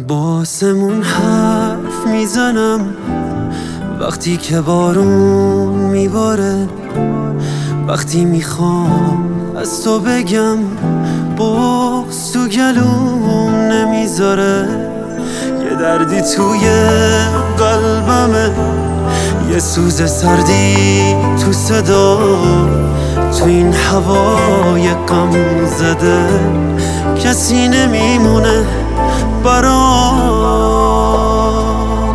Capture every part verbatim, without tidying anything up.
باسمون حرف میزنم وقتی که بارون میباره، وقتی میخوام از تو بگم بغض تو گلوم نمیذاره. یه دردی توی قلبمه، یه سوز سردی تو صدا، تو این هوای غم زده کسی نمیمونه برام.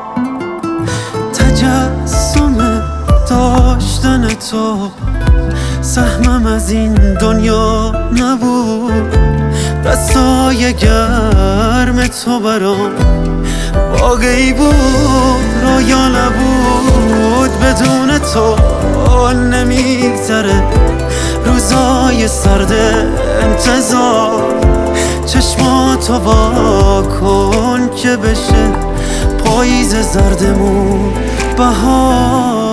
تجسم داشتن تو سهمم از این دنیا نبود، دستای گرم تو برام واقعی بود رویا نبود. بدون تو نمیگذره روزای سرد انتظار، چشماتو وا کن که بشه پاییز زردمون بهار.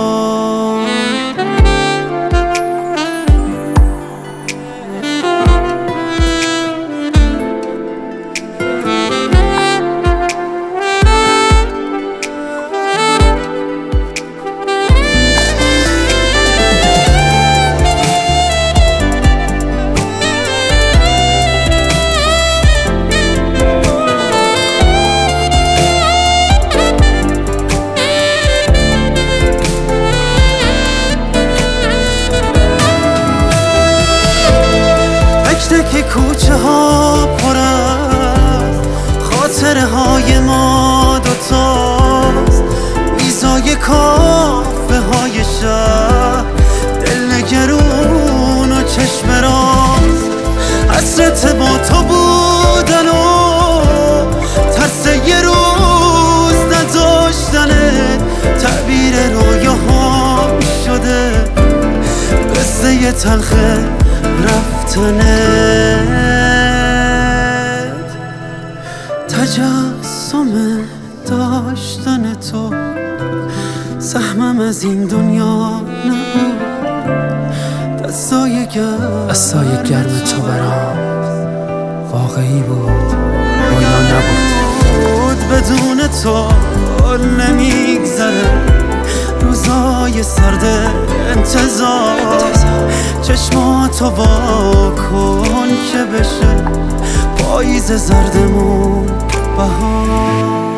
که کوچه ها پر از خاطره های ما دوتاست، میزای کافه های شهر دلنگرون و چشم راست، حسرت با تو بودن و ترس یه روز نداشتنه، تعبیر رویاهام شده قصه تلخه رفتنت. تجسم داشتن تو سهمم از این دنیا نبود، دستای گرم دستای گرم تو برام واقعی بود رویا نبود. بدون تو نمیگذره روزای سرد انتظار، چشماتو وا کن که بشه پاییز زردمون بهار.